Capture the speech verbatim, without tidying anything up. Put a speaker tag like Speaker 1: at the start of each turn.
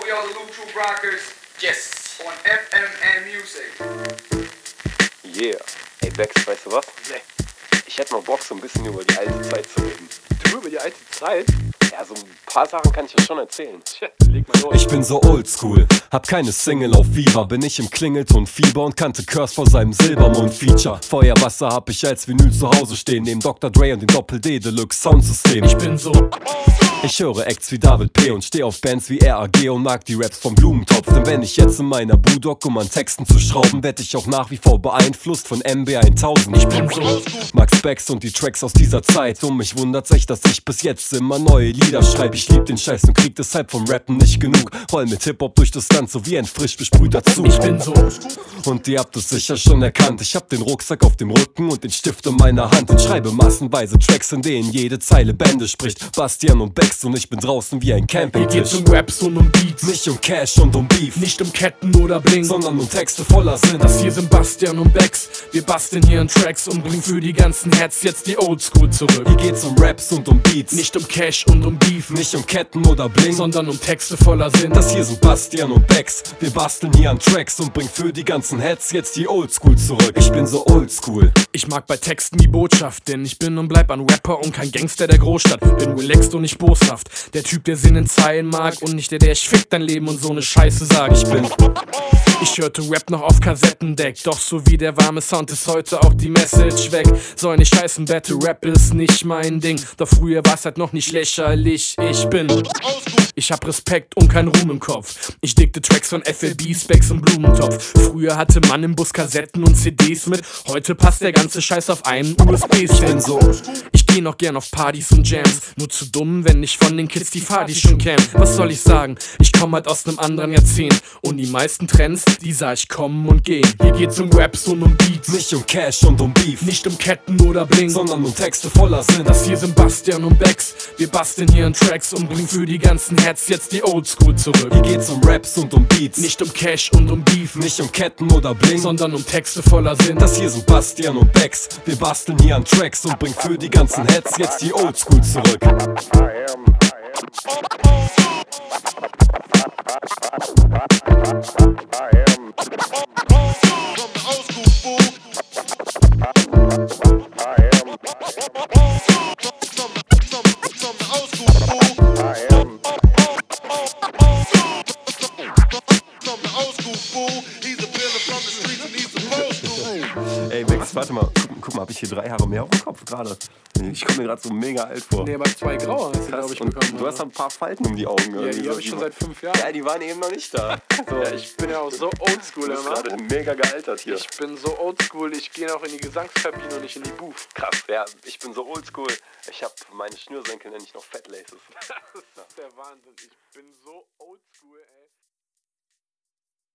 Speaker 1: ihr the Loop Troop Rockers.
Speaker 2: Yes.
Speaker 1: On F M N Music.
Speaker 3: Yeah. Ey Bex, weißt du was?
Speaker 2: Nee.
Speaker 3: Ich hätte mal Bock, so ein bisschen über die alte Zeit zu reden.
Speaker 2: Du über die alte Zeit?
Speaker 3: Ja, so ein paar Sachen kann ich ja schon erzählen.
Speaker 2: Tja, leg mal los.
Speaker 4: Ich bin so oldschool, hab keine Single auf Viva, bin ich im Klingelton Fieber und kannte Curse vor seinem Silbermond-Feature. Feuerwasser hab ich als Vinyl zu Hause stehen, neben Doktor Dre und dem Doppel-D Deluxe Soundsystem.
Speaker 2: Ich bin so.
Speaker 4: Ich höre Acts wie David P. und steh auf Bands wie R A G und mag die Raps vom Blumentopf. Denn wenn ich jetzt in meiner Budok, um an Texten zu schrauben, werd ich auch nach wie vor beeinflusst von M B tausend. Ich bin so mag Specs und die Tracks aus dieser Zeit. Und mich wundert's echt, dass ich bis jetzt immer neue Lieder schreib. Ich lieb den Scheiß und krieg deshalb vom Rappen nicht genug. Roll mit Hip-Hop durch das Land, so wie ein frisch besprühter Zug.
Speaker 2: Ich bin so.
Speaker 4: Und ihr habt es sicher schon erkannt. Ich hab den Rucksack auf dem Rücken und den Stift in meiner Hand und schreibe massenweise Tracks, in denen jede Zeile Bände spricht. Bastian und Bex und ich bin draußen wie ein
Speaker 2: Hier
Speaker 4: Campingtisch.
Speaker 2: geht's um Raps und um Beats.
Speaker 4: Nicht um Cash und um Beef,
Speaker 2: Nicht um Ketten oder Bling,
Speaker 4: sondern um Texte voller Sinn.
Speaker 2: das hier sind Bastian und Bex. Wir basteln hier an Tracks und bringen für die ganzen Herz jetzt die Oldschool zurück.
Speaker 4: Hier geht's um Raps und um Beats,
Speaker 2: Nicht um Cash und um Beef,
Speaker 4: nicht um Ketten oder Bling,
Speaker 2: sondern um Texte voller Sinn.
Speaker 4: das hier sind Bastian und Bex. Wir basteln hier an Tracks und bringen für die ganzen Heads jetzt die Oldschool zurück. Ich bin so oldschool.
Speaker 2: Ich mag bei Texten die Botschaft, denn ich bin und bleib ein Rapper und kein Gangster der Großstadt. Bin relaxed und nicht boshaft, der Typ, der Sinn in Zeilen mag und nicht der, der ich fick dein Leben und so ne Scheiße sagt. Ich bin Ich hörte Rap noch auf Kassettendeck, doch so wie der warme Sound ist heute auch die Message weg. Soll nicht heißen, Battle Rap ist nicht mein Ding, doch früher war's halt noch nicht lächerlich. Ich bin Ich hab Respekt und kein Ruhm im Kopf. Ich dickte Tracks von F L B, Specs und Blumentopf. Früher hatte man im Bus Kassetten und C Ds mit, heute passt der ganze Scheiß auf einen U S B-Stick.
Speaker 4: Ich bin so
Speaker 2: Ich geh noch gern auf Partys und Jams, nur zu dumm, wenn ich von den Kids die Fadi schon kenn. Was soll ich sagen? Ich komm halt aus nem anderen Jahrzehnt und die meisten Trends, die sah ich kommen und gehen. Hier geht's um Raps und um Beats,
Speaker 4: nicht um Cash und um Beef,
Speaker 2: nicht um Ketten oder Bling,
Speaker 4: sondern um Texte voller Sinn.
Speaker 2: das hier sind Bastian und Bex. Wir basteln hier an Tracks und bringen für die ganzen Herz jetzt die Oldschool zurück.
Speaker 4: Hier geht's um Raps und um Beats,
Speaker 2: Nicht um Cash und um Beef,
Speaker 4: nicht um Ketten oder Bling,
Speaker 2: sondern um Texte voller Sinn.
Speaker 4: das hier sind Bastian und Bex. Wir basteln hier an Tracks und bringen für die ganzen Heads jetzt die Oldschool zurück. Ey Bex, warte mal, guck, guck mal, hab ich hier drei Haare mehr auf dem Kopf gerade? Ich komme mir gerade so mega alt vor.
Speaker 2: Nee, aber zwei graue hast du, glaube ich,
Speaker 4: Und
Speaker 2: bekommen.
Speaker 4: du hast ein paar Falten um die Augen.
Speaker 2: Ja,
Speaker 4: irgendwie
Speaker 2: die
Speaker 4: so.
Speaker 2: habe ich schon seit fünf Jahren.
Speaker 4: Ja, die waren eben noch nicht da. So.
Speaker 2: Ja, ich bin ja auch so oldschool,
Speaker 4: Du bist
Speaker 2: immer.
Speaker 4: gerade mega gealtert hier.
Speaker 2: Ich bin so oldschool, ich gehe auch in die Gesangskabine und nicht in die Booth.
Speaker 4: Krass, ja, ich bin so oldschool. Ich hab meine Schnürsenkel nenne ich noch Fat Laces.
Speaker 2: Das ist der Wahnsinn. Ich bin so oldschool, ey.